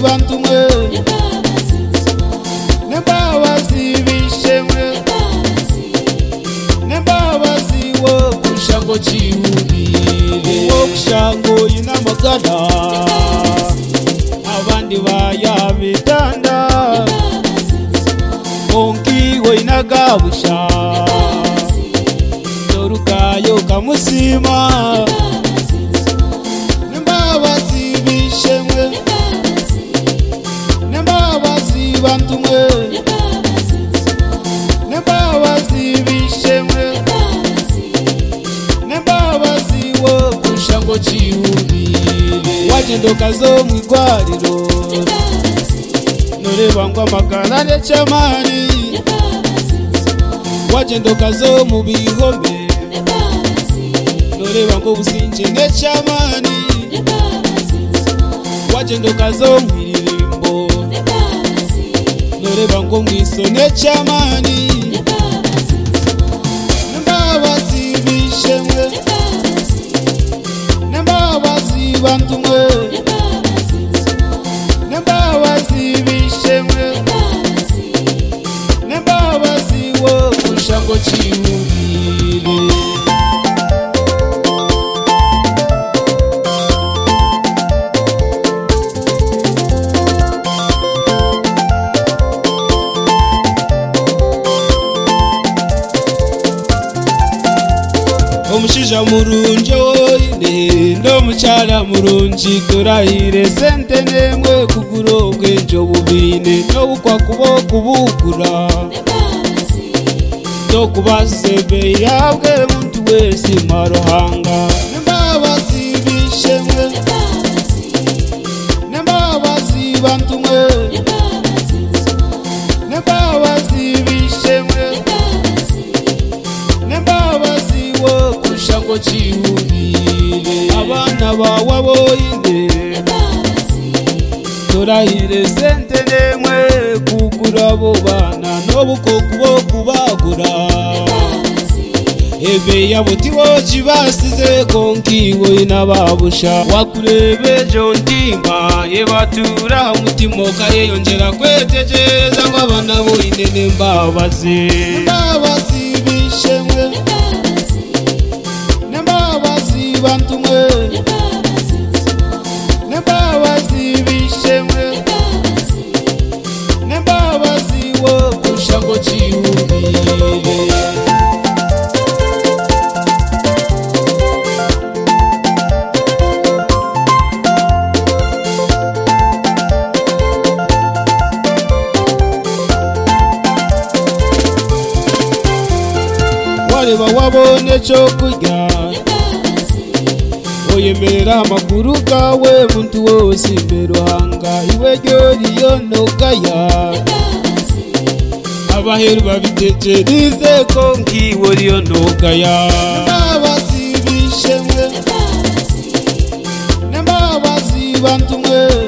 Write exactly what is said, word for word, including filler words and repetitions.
bantu mwe nembabazi bishemwe nembabazi wo kushango chihurire wo kushango inamagana abandi bayabitanda konki wo inagabusha dorukayo kamusima nembabazi bishemwe nembabazi bantu mwe nembabazi bishemwe nembabazi wo kushango chihurire wajendoka zo mwigwariro noreba ngo amagara necamani wajendoka zo mu bihome noreba ngo businje necamani wajendoka zo mwiririmbo noreba ngo mwiso necamani nembabazi bishemwe nembabazi bantu mwe nembabazi bishemwe nembabazi wo kushango chihurire omushija murungi woine n'omukyala murungi turahire sente nemwe kugura obwenje obubine n'obukwakuba okubugura tokubasebe yabwe muntu wese maruhanga nembabazi bishemwe nembabazi bantu mwe nembabazi bishemwe nembabazi wo kushango chihurire abana bawe boine turahire sente nemwe kugura abo bana n'obukokubo kubagura ebe yabuti woji basize konkiwo inababusha wakurebe jontimba yebatura umutima ukayeyongera kwetegereza ngo abana boine nembabazi nembabazi bishemwe nembabazi bantu mwe nembabazi bishemwe nembabazi wo kushango chihurire wareba wabone cyo kurya oyemerera amakuru kawe muntu wose imbere uhanga iwe ryoriyo nogaya abaheru babitekereze ko ngiwo riyo nogaya nembabazi bishemwe nembabazi bantu mwe